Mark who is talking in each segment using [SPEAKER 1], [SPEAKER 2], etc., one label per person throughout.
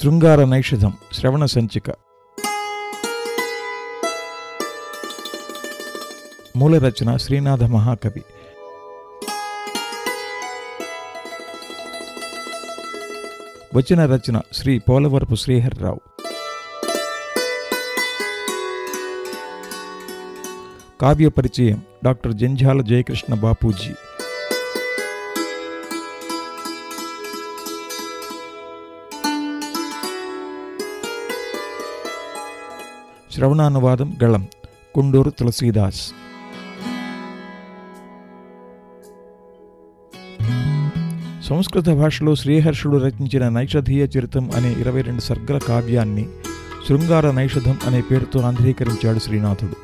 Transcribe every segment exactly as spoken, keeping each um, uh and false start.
[SPEAKER 1] శృంగార నైషధం శ్రవణ సంచిక. మూల రచన శ్రీనాథ మహాకవి. వచన రచన శ్రీ పోలవరపు శ్రీహర్రావు. కావ్య పరిచయం డాక్టర్ జంఝాల జయకృష్ణ బాపూజీ. శ్రవణానువాదం గళం కుండూరు తులసీదాస్. సంస్కృత భాషలో శ్రీహర్షుడు రచించిన నైషధీయ చరితం అనే ఇరవై రెండు సర్గల కావ్యాన్ని శృంగార నైషధం అనే పేరుతో ఆంధ్రీకరించాడు శ్రీనాథుడు.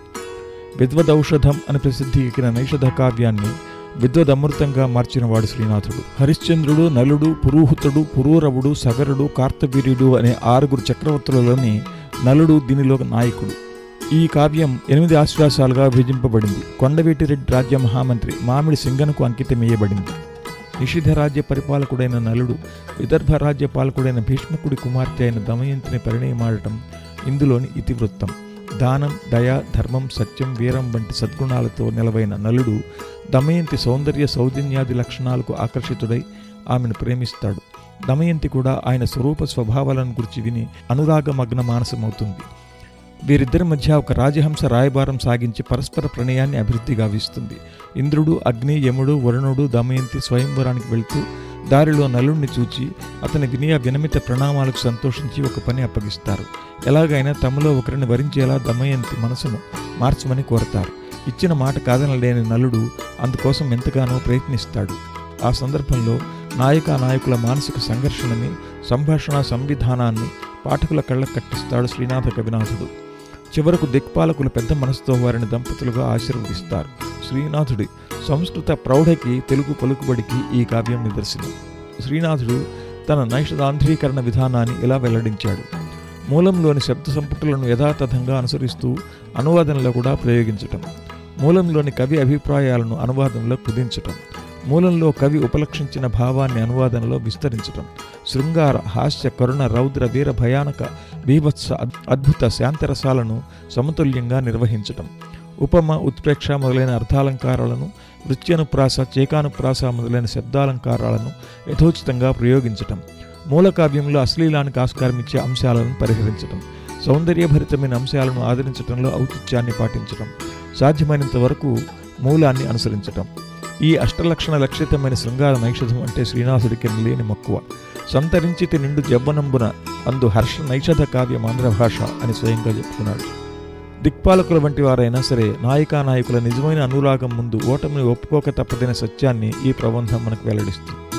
[SPEAKER 1] విద్వదౌషధం అని ప్రసిద్ధికెక్కిన నైషధ కావ్యాన్ని విద్వదమృతంగా మార్చినవాడు శ్రీనాథుడు. హరిశ్చంద్రుడు, నలుడు, పురూహుతుడు, పురూరవుడు, సగరుడు, కార్తవీర్యుడు అనే ఆరుగురు చక్రవర్తులలోని నలుడు దీనిలో నాయకుడు. ఈ కావ్యం ఎనిమిది ఆశ్వాసాలుగా విభజింపబడింది. కొండవీటిరెడ్డి రాజ్య మహామంత్రి మామిడి సింగనకు అంకితమేయబడింది. నిషిధ రాజ్య పరిపాలకుడైన నలుడు విదర్భ రాజ్య పాలకుడైన భీష్మకుడి కుమార్తె అయిన దమయంతిని పరిణయమాడటం ఇందులోని ఇతివృత్తం. దానం, దయ, ధర్మం, సత్యం, వీరం వంటి సద్గుణాలతో నిలవైన నలుడు దమయంతి సౌందర్య సౌజన్యాది లక్షణాలకు ఆకర్షితుడై ఆమెను ప్రేమిస్తాడు. దమయంతి కూడా ఆయన స్వరూప స్వభావాలను గురించి విని అనురాగమగ్న మానసమవుతుంది. వీరిద్దరి మధ్య ఒక రాజహంస రాయబారం సాగించి పరస్పర ప్రణయాన్ని అభివృద్ధి గావిస్తుంది. ఇంద్రుడు, అగ్ని, యముడు, వరుణుడు దమయంతి స్వయంవరానికి వెళ్తూ దారిలో నలుడిని చూచి అతని వినయ వినమిత ప్రణామాలకు సంతోషించి ఒక పని అప్పగిస్తారు. ఎలాగైనా తమలో ఒకరిని వరించేలా దమయంతి మనసును మార్చమని కోరతారు. ఇచ్చిన మాట కాదనలేని నలుడు అందుకోసం ఎంతగానో ప్రయత్నిస్తాడు. ఆ సందర్భంలో నాయక నాయకుల మానసిక సంఘర్షణని, సంభాషణ సంవిధానాన్ని పాఠకుల కళ్ళకు కట్టిస్తాడు శ్రీనాథ కవినాథుడు. చివరకు దిక్పాలకులు పెద్ద మనసుతో వారిని దంపతులుగా ఆశీర్వదిస్తారు. శ్రీనాథుడి సంస్కృత ప్రౌఢకి, తెలుగు పలుకుబడికి ఈ కావ్యం నిదర్శనం. శ్రీనాథుడు తన నైషధాంధ్రీకరణ విధానాన్ని ఇలా వెల్లడించాడు. మూలంలోని శబ్ద సంపుటలను యథాతథంగా అనుసరిస్తూ అనువాదంలో కూడా ప్రయోగించటం, మూలంలోని కవి అభిప్రాయాలను అనువాదంలో కుదించటం, మూలంలో కవి ఉపలక్షించిన భావాన్ని అనువాదంలో విస్తరించటం, శృంగార, హాస్య, కరుణ, రౌద్ర, వీర, భయానక, బీభత్స, అద్భుత శాంతరసాలను సమతుల్యంగా నిర్వహించటం, ఉపమ, ఉత్ప్రేక్ష మొదలైన అర్థాలంకారాలను, వృత్యనుప్రాస, చేకానుప్రాస మొదలైన శబ్దాలంకారాలను యథోచితంగా ప్రయోగించటం, మూలకావ్యంలో అశ్లీలానికి ఆస్కారం ఇచ్చే అంశాలను పరిహరించటం, సౌందర్యభరితమైన అంశాలను ఆదరించటంలో ఔచిత్యాన్ని పాటించటం, సాధ్యమైనంత వరకు మూలాన్ని అనుసరించటం. ఈ అష్టలక్షణ లక్షితమైన శృంగార నైషధం అంటే శ్రీనాథుడికి లేని మక్కువ. సంతరించితి నిండు జవ్వనంబున అందు హర్ష నైషధ కావ్యం ఆంధ్ర భాష అని స్వయంగా చెప్పుకున్నాడు. దిక్పాలకుల వంటి వారైనా సరే నాయకా నాయకుల నిజమైన అనురాగం ముందు ఓటమిని ఒప్పుకోక తప్పదైన సత్యాన్ని ఈ ప్రబంధం మనకు వెల్లడిస్తుంది.